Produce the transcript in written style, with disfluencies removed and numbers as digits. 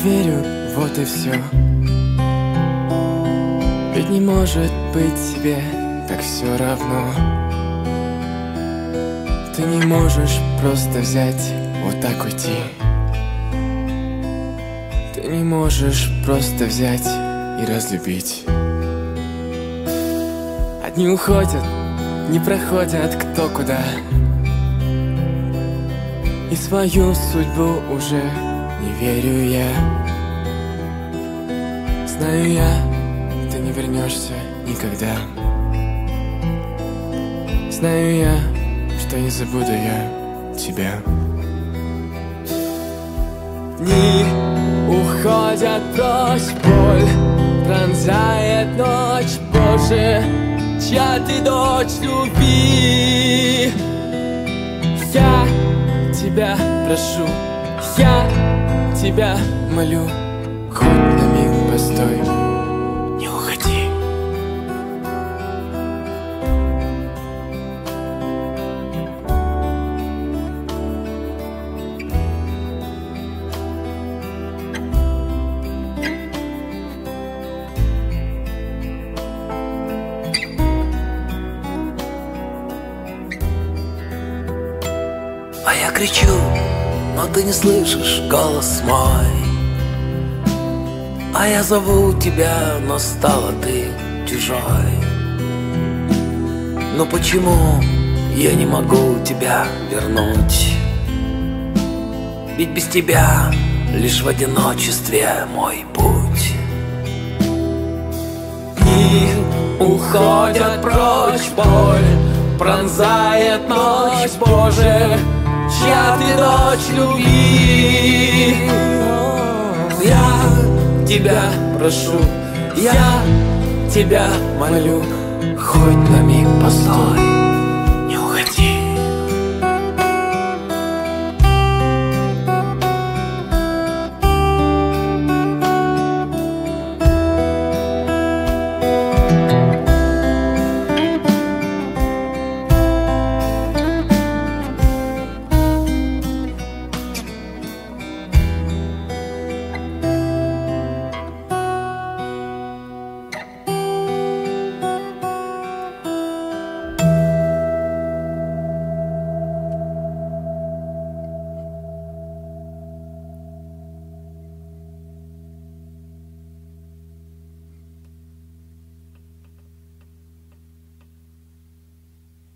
верю, вот и все. Ведь не может быть тебе так все равно. Ты не можешь просто взять, вот так уйти. Ты не можешь просто взять и разлюбить. Одни уходят, не проходят кто куда, и свою судьбу уже не верю я. Знаю я, ты не вернешься никогда. Знаю я, что не забуду я тебя. Дни уходят прочь, боль пронзает ночь. Боже, чья ты дочь любви? Я тебя прошу, я тебя молю, хоть на миг постой, не уходи. А я кричу, но ты не слышишь голос мой. А я зову тебя, но стала ты чужой. Но почему я не могу тебя вернуть? Ведь без тебя лишь в одиночестве мой путь. Дни уходят прочь, боль пронзает ночь. Боже, чья ты дочь любви? Я тебя прошу, я тебя молю, хоть на миг постой, не уходи.